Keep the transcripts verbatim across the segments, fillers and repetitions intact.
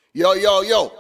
Yo, yo, yo.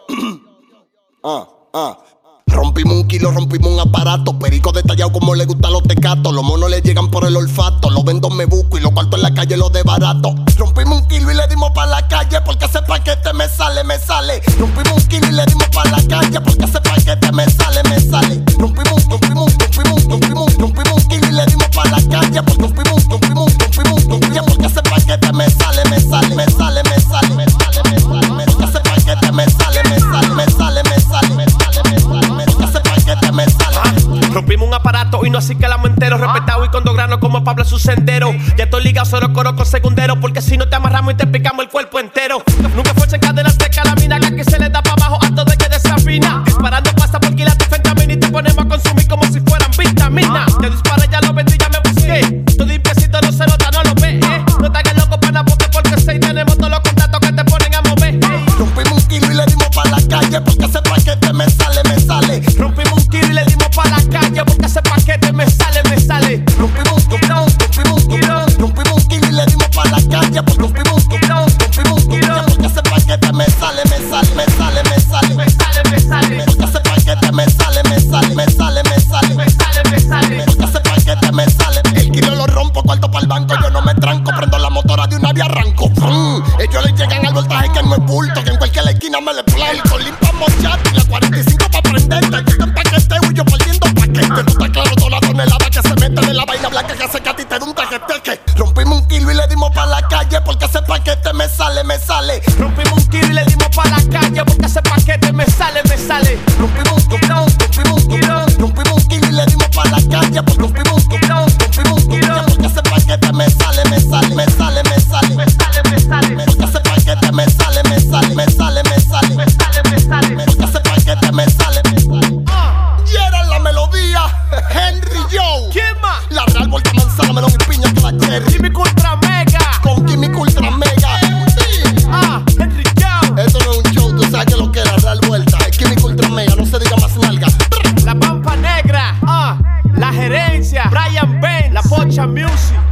Ah, ah. Rompimos un kilo, rompimos un aparato. Perico detallado como le gustan los tecatos. Los monos le llegan por el olfato. Los vendo me busco y los cuartos en la calle los de barato. Rompimos un kilo y le dimos pa' la calle porque ese paquete me sale, me sale. Rompimos un kilo y le dimos pa' la calle porque ese paquete me sale, me sale. Rompimos, rompimos, rompimos, rompimos, rompimos un kilo y le dimos pa' la calle porque rompimos, rompimos, rompimos, rompimos porque ese paquete me sale, me sale, me sale, me sale, me sale, me sale, me sale. Ese paquete me sale, me sale, me sale, me sale, me sale, me sale, me sale. Ese paquete me sale. Ah, rompimos un aparato y no así que el amo entero. Respetado y con dos granos como Pablo su sendero. Ya estoy ligado solo coro con segundero. Porque si no te amarramos y te picamos el cuerpo entero. Nunca fue en cadena seca la mina. Que aquí se le da pa' abajo a todo el que desafina. Disparando pasa por quilar tu fentamina. Y te ponemos a consumir como si fueran vitaminas. Te disparé, ya lo vendí, ya me busqué. Tu limpiecito no se nota, no lo ves, eh. No te hagas loco para bote porque seis tenemos todos los contactos que te ponen a mover, eh. Rompimos un kilo y le dimos pa' la calle porque ese paquete me sale, me sale. Rompimos un kilo y le dimos pa' la calle porque ese paquete me sale, me sale. Rompimos, rompimos, rompimos, rompimos, rompimos un kilo y le dimos pa' la calle porque rompimos, rompimos, rompimos, rompimos porque ese paquete me sale, me sale, me sale, me sale, Me sale, me sale. porque ese paquete me sale, me sale, me sale, me sale, Me sale, me sale. porque ese paquete me sale. El kilo lo rompo, cuarto pa'l banco, yo no me tranco, prendo la motora de una vía arranco. ¡Fum! Ellos le llegan al voltaje que no es bulto, que en cualquier esquina me le planto. Limpiamos chat y la cuarenta y cinco pa' prenderte. Yo te empaqueteo y yo perdiendo paquete. No está claro toda la tonelada que se mete en la vaina blanca que hace que a ti te dé un teque. Rompimos un kilo y le dimos pa' la calle porque ese paquete me sale, me sale. Rompimos un kilo y le dimos pa' la calle porque ese paquete me sale, me sale. Rompimos, rompimos, rompimos, rompimos, rompimos un kilo y le dimos pa' la calle porque rompimos, rompimos, rompimos, rompimos porque ese paquete me sale, me sale, me sale, me sale, Me sale, me sale. porque ese paquete me sale, me sale, me sale, me sale, Me sale, me sale. porque ese paquete me sale, me sale. Y era la melodía, Henry Joe. ¿Quién más? La Real Volta Manzana, melón y piña que la cherry. Jimmy Ultra Mega. Con Química Ultra Mega. Ah, Henry Joe. Esto no es un show, tú sabes que lo que era Real Vuelta. Es Química Ultra Mega, no se diga más nalga. La Pampa Negra. Ah, la gerencia. Brian Ben. La Pocha Music.